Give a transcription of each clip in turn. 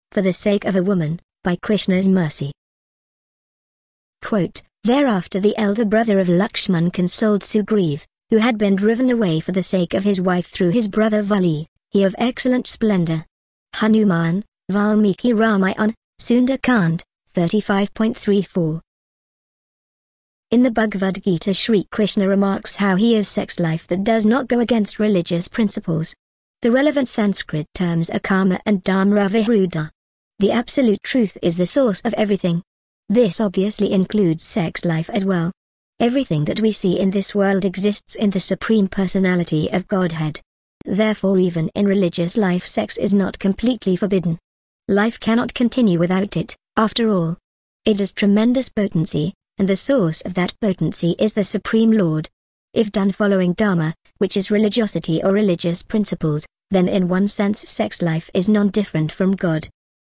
for the sake of a woman, by Krishna's mercy. Quote, thereafter the elder brother of Lakshman consoled Sugriv, who had been driven away for the sake of his wife through his brother Vali, he of excellent splendor. Hanuman, Valmiki Ramayana, Sundar-Kand, 35.34. In the Bhagavad Gita, Sri Krishna remarks how he is sex life that does not go against religious principles. The relevant Sanskrit terms are karma and dharma viruddha. The absolute truth is the source of everything. This obviously includes sex life as well. Everything that we see in this world exists in the Supreme Personality of Godhead. Therefore even in religious life sex is not completely forbidden. Life cannot continue without it, after all. It has tremendous potency, and the source of that potency is the Supreme Lord. If done following Dharma, which is religiosity or religious principles, then in one sense sex life is non-different from God.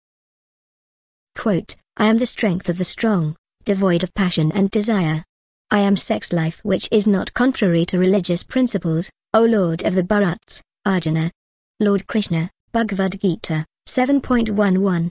Quote, I am the strength of the strong, devoid of passion and desire. I am sex life which is not contrary to religious principles, O Lord of the Bharats, Arjuna. Lord Krishna, Bhagavad Gita, 7.11.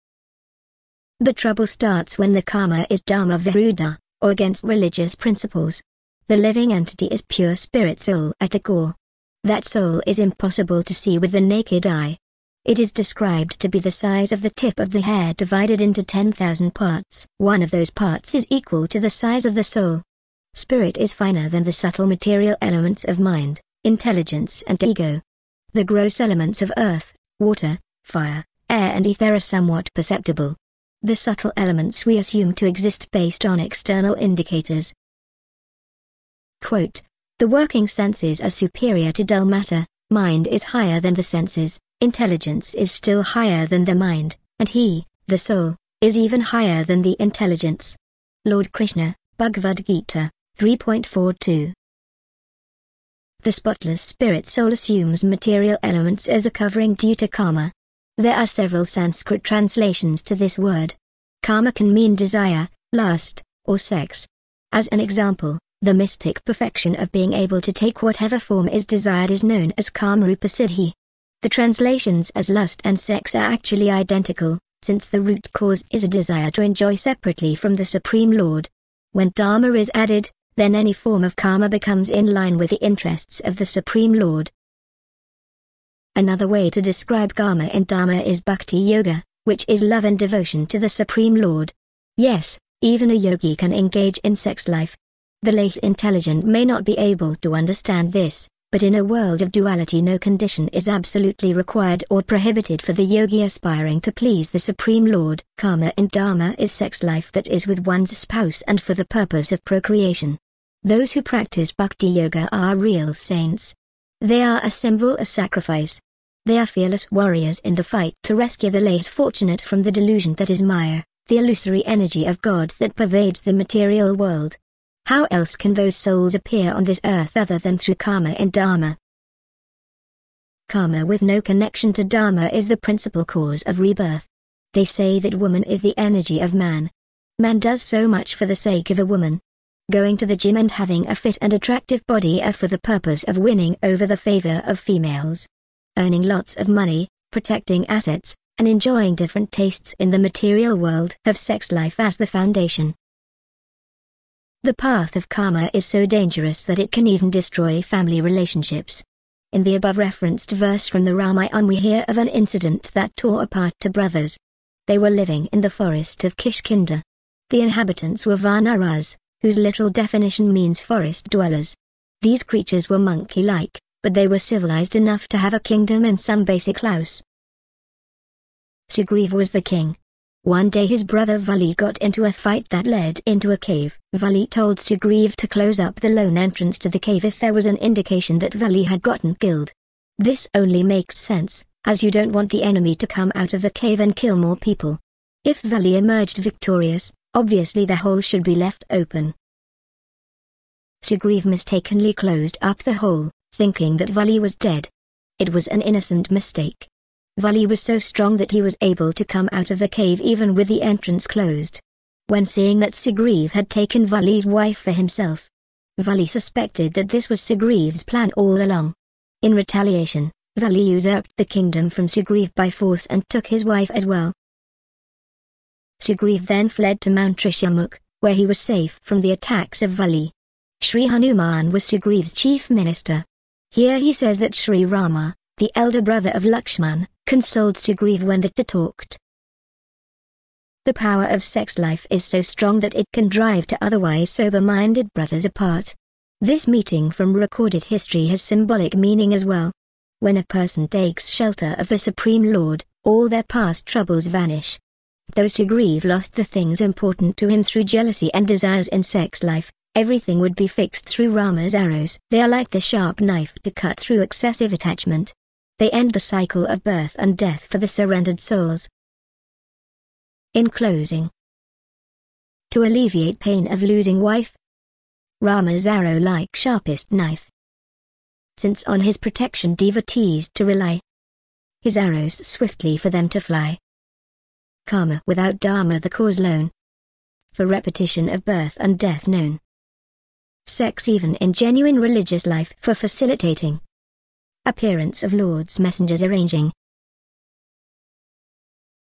The trouble starts when the karma is dharma viruddha, or against religious principles. The living entity is pure spirit soul at the core. That soul is impossible to see with the naked eye. It is described to be the size of the tip of the hair divided into 10,000 parts. One of those parts is equal to the size of the soul. Spirit is finer than the subtle material elements of mind, intelligence and ego. The gross elements of earth, water, fire, air and ether are somewhat perceptible. The subtle elements we assume to exist based on external indicators. Quote, the working senses are superior to dull matter, mind is higher than the senses, intelligence is still higher than the mind, and he, the soul, is even higher than the intelligence. Lord Krishna, Bhagavad Gita, 3.42. The spotless spirit soul assumes material elements as a covering due to karma. There are several Sanskrit translations to this word. Karma can mean desire, lust, or sex. As an example, the mystic perfection of being able to take whatever form is desired is known as Kamarupa Siddhi. The translations as lust and sex are actually identical, since the root cause is a desire to enjoy separately from the Supreme Lord. When Dharma is added, then any form of karma becomes in line with the interests of the Supreme Lord. Another way to describe karma in Dharma is bhakti yoga, which is love and devotion to the Supreme Lord. Yes, even a yogi can engage in sex life. The late intelligent may not be able to understand this, but in a world of duality no condition is absolutely required or prohibited for the yogi aspiring to please the Supreme Lord. Karma in Dharma is sex life that is with one's spouse and for the purpose of procreation. Those who practice bhakti yoga are real saints. They are a symbol of sacrifice. They are fearless warriors in the fight to rescue the less fortunate from the delusion that is Maya, the illusory energy of God that pervades the material world. How else can those souls appear on this earth other than through karma and dharma? Karma with no connection to dharma is the principal cause of rebirth. They say that woman is the energy of man. Man does so much for the sake of a woman. Going to the gym and having a fit and attractive body are for the purpose of winning over the favor of females. Earning lots of money, protecting assets, and enjoying different tastes in the material world have sex life as the foundation. The path of karma is so dangerous that it can even destroy family relationships. In the above referenced verse from the Ramayana we hear of an incident that tore apart two brothers. They were living in the forest of Kishkinda. The inhabitants were Vanaras, whose literal definition means forest dwellers. These creatures were monkey-like, but they were civilized enough to have a kingdom and some basic laws. Sugriva was the king. One day his brother Vali got into a fight that led into a cave. Vali told Sugriva to close up the lone entrance to the cave if there was an indication that Vali had gotten killed. This only makes sense, as you don't want the enemy to come out of the cave and kill more people. If Vali emerged victorious, obviously the hole should be left open. Sugriva mistakenly closed up the hole, thinking that Vali was dead. It was an innocent mistake. Vali was so strong that he was able to come out of the cave even with the entrance closed. When seeing that Sugriva had taken Vali's wife for himself, Vali suspected that this was Sugriva's plan all along. In retaliation, Vali usurped the kingdom from Sugriv by force and took his wife as well. Sugriv then fled to Mount Trishamukh, where he was safe from the attacks of Vali. Sri Hanuman was Sugriv's chief minister. Here he says that Sri Rama, the elder brother of Lakshman, consoled Sugriv when the two talked. The power of sex life is so strong that it can drive two otherwise sober-minded brothers apart. This meeting from recorded history has symbolic meaning as well. When a person takes shelter of the Supreme Lord, all their past troubles vanish. Though Sugriv lost the things important to him through jealousy and desires in sex life, everything would be fixed through Rama's arrows. They are like the sharp knife to cut through excessive attachment. They end the cycle of birth and death for the surrendered souls. In closing, to alleviate pain of losing wife, Rama's arrow like sharpest knife. Since on his protection devotees to rely, his arrows swiftly for them to fly. Karma without dharma the cause lone, for repetition of birth and death known. Sex even in genuine religious life for facilitating appearance of Lord's messengers arranging.